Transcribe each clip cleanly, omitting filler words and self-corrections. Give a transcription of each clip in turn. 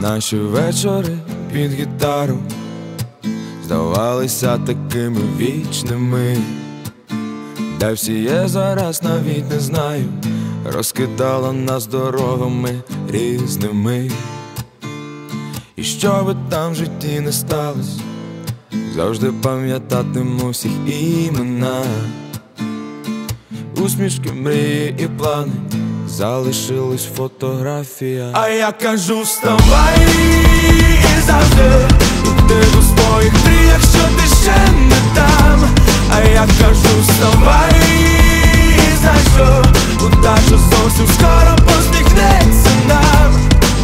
Наші вечори під гітару здавалися такими вічними, де всі є зараз, навіть не знаю, розкидала нас дорогами різними. І що би там в житті не сталось, завжди пам'ятатиму всіх імена. Усмішки, мрії і плани залишились в фотографіях. А я кажу, вставай і завжди йди до своїх мрій, якщо ти ще не там. А я кажу, вставай і знай, що удача зовсім скоро посміхнеться нам.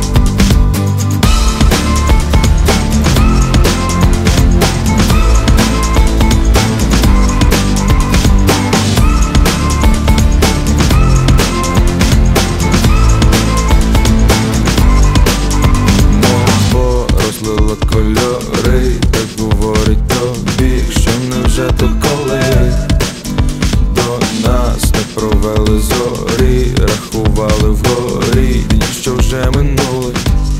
Кольори, так говорить тобі, що невже то коли до нас не провели зорі, рахували вгорі дні, що вже минули.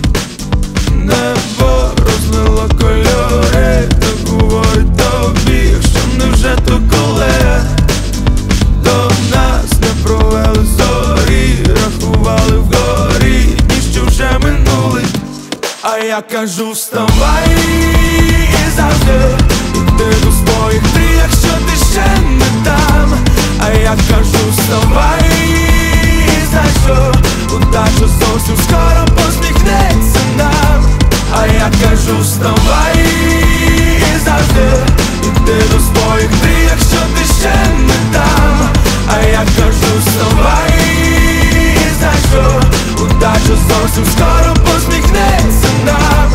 Небо розлило кольори, так говорить тобі, що невже то коли до нас не провели зорі, рахували вгорі дні, що вже минули. А я кажу, вставай і завжди йди до своїх мрій, якщо ти ще не там. А я кажу, вставай і знай, що удача зовсім скоро посміхнеться нам. А я кажу, вставай і завжди йди до своїх мрій, якщо ти ще не там. А я кажу, вставай і знай, що удача зовсім скоро посміхнеться нам.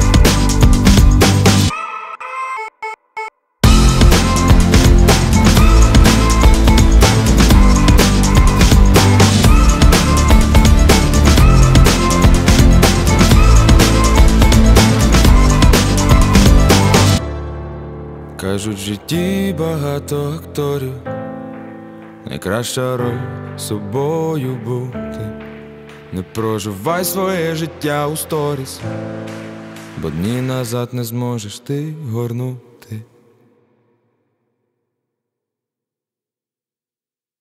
Кажуть, в житті багато акторів, найкраща роль собою бути. Не проживай своє життя у сторіс, бо дні назад не зможеш ти горнути.